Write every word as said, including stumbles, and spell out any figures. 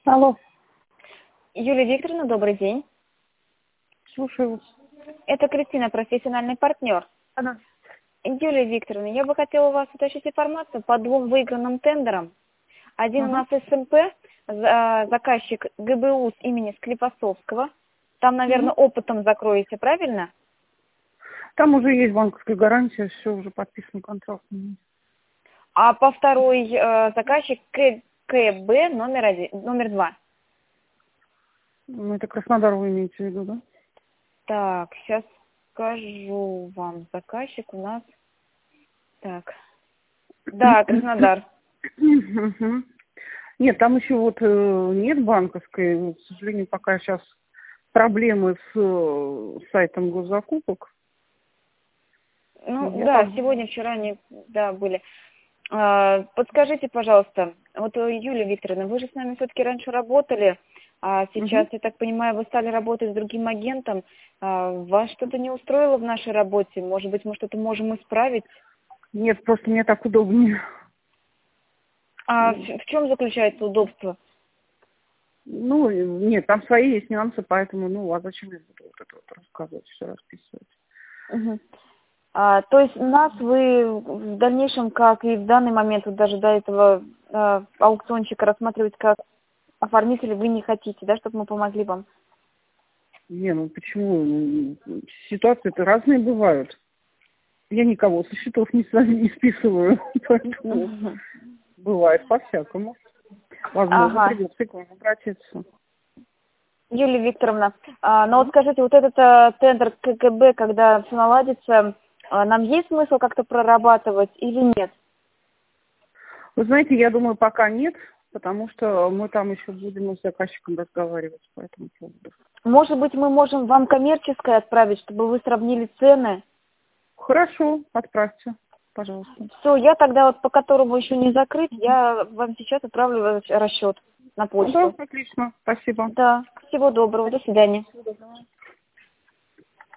Алло, Юлия Викторовна, добрый день. слушаю вас. Это Кристина, профессиональный партнер. Ага. Юлия Викторовна, я бы хотела у вас уточнить информацию по двум выигранным тендерам. Один у Ага. нас СМП, за- заказчик ГБУ с имени Склифосовского. Там, наверное, Мгм. опытом закроете, правильно? Там уже есть банковская гарантия, все уже подписан контракт. Мгм. А по второй э, заказчик К- КБ номер один, номер два. Ну, это Краснодар вы имеете в виду, да? Так, сейчас скажу вам. Заказчик у нас... Так. Да, Краснодар. Мгм. Нет, там еще вот э, нет банковской, ну, к сожалению, пока сейчас проблемы с э, сайтом госзакупок. Ну Я да, так думаю. сегодня, вчера они, да, были. А, подскажите, пожалуйста, вот э, Юлия Викторовна, вы же с нами все-таки раньше работали, а сейчас, Мгм. я так понимаю, вы стали работать с другим агентом. А, вас что-то не устроило в нашей работе? Может быть, мы что-то можем исправить? Нет, просто мне так удобнее. А в, в чем заключается удобство? Ну, нет, там свои есть нюансы, поэтому, ну, а зачем я буду вот это вот рассказывать, все расписывать? Мгм. А, то есть нас вы в дальнейшем, как и в данный момент, вот даже до этого а, аукционщика рассматривать как оформителя вы не хотите, да, чтобы мы помогли вам? Не, ну почему? Ну, ситуации-то разные бывают. Я никого со счетов не, с- не списываю, поэтому Мгм. бывает по-всякому. Возможно, Ага. придется к вам обратиться. Юлия Викторовна, а, но вот Мгм. скажите, вот этот а, тендер ККБ, когда все наладится, а, нам есть смысл как-то прорабатывать или нет? Вы знаете, я думаю, пока нет, потому что мы там еще будем с заказчиком разговаривать по этому поводу. Может быть, мы можем вам коммерческое отправить, чтобы вы сравнили цены? Хорошо, отправьте, пожалуйста. Все, я тогда вот по которому еще не закрыть, я вам сейчас отправлю расчет на Ну да, почту. отлично, спасибо. Да, всего доброго, до свидания. Всего доброго.